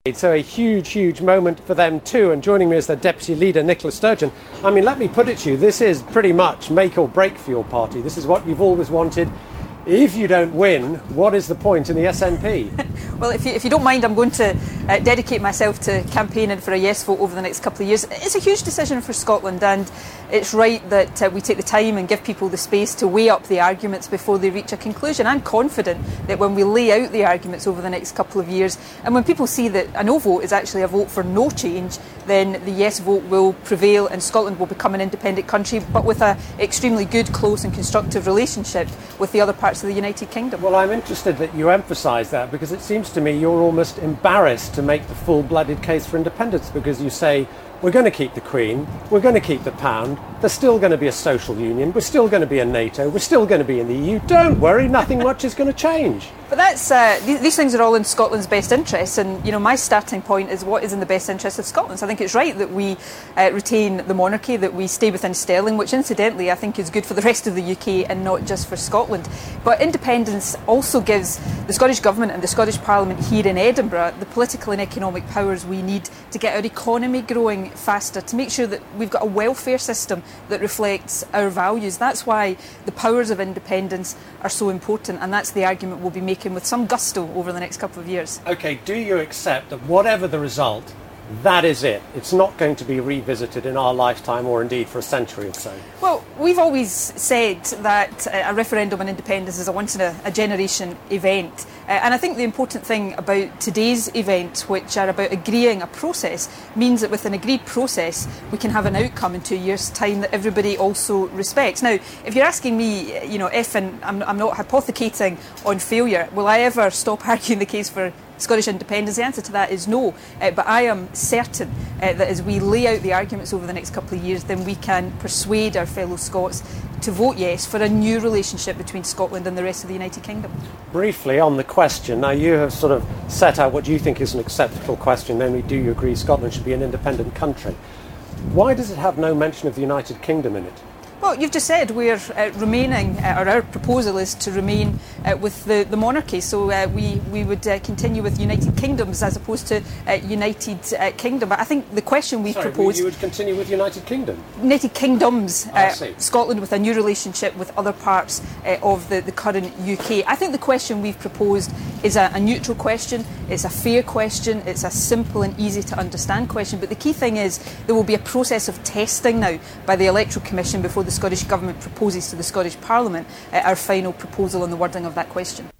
So a huge moment for them too. And joining me is their deputy leader, Nicola Sturgeon. I mean, let me put it to you, this is pretty much make or break for your party. This is what you've always wanted. If you don't win, what is the point in the SNP? Well, if you don't mind, I'm going to dedicate myself to campaigning for a yes vote over the next couple of years. It's a huge decision for Scotland, and it's right that we take the time and give people the space to weigh up the arguments before they reach a conclusion. I'm confident that when we lay out the arguments over the next couple of years, and when people see that a no vote is actually a vote for no change, then the yes vote will prevail and Scotland will become an independent country, but with an extremely good, close and constructive relationship with the other parts of the United Kingdom. Well, I'm interested that you emphasise that, because it seems to me you're almost embarrassed to make the full-blooded case for independence, because you say, we're going to keep the Queen, we're going to keep the pound, there's still going to be a social union, we're still going to be in NATO, we're still going to be in the EU. Don't worry, nothing much is going to change. But that's these things are all in Scotland's best interests, and my starting point is what is in the best interest of Scotland. So I think it's right that we retain the monarchy, that we stay within sterling, which incidentally I think is good for the rest of the UK and not just for Scotland. But independence also gives the Scottish Government and the Scottish Parliament here in Edinburgh the political and economic powers we need to get our economy growing faster, to make sure that we've got a welfare system that reflects our values. That's why the powers of independence are so important, and that's the argument we'll be making with some gusto over the next couple of years. OK, do you accept that whatever the result, that is it? It's not going to be revisited in our lifetime, or indeed for a century or so? Well, we've always said that a referendum on independence is a once-in-a-generation event. And I think the important thing about today's events, which are about agreeing a process, means that with an agreed process we can have an outcome in 2 years' time that everybody also respects. Now, if you're asking me, if, and I'm not hypothecating on failure, will I ever stop arguing the case for Scottish independence? The answer to that is no. But I am certain that as we lay out the arguments over the next couple of years, then we can persuade our fellow Scots to vote yes for a new relationship between Scotland and the rest of the United Kingdom. Briefly on the question, now you have sort of set out what you think is an acceptable question, namely, do you agree Scotland should be an independent country? Why does it have no mention of the United Kingdom in it? Well, you've just said we're remaining, or our proposal is to remain with the monarchy. So we would continue with United Kingdoms as opposed to United Kingdom. But I think the question we've proposed... you would continue with United Kingdom? United Kingdoms, Scotland with a new relationship with other parts of the current UK. I think the question we've proposed is a neutral question, it's a fair question, it's a simple and easy to understand question. But the key thing is there will be a process of testing now by the Electoral Commission before the Scottish Government proposes to the Scottish Parliament our final proposal on the wording of that question.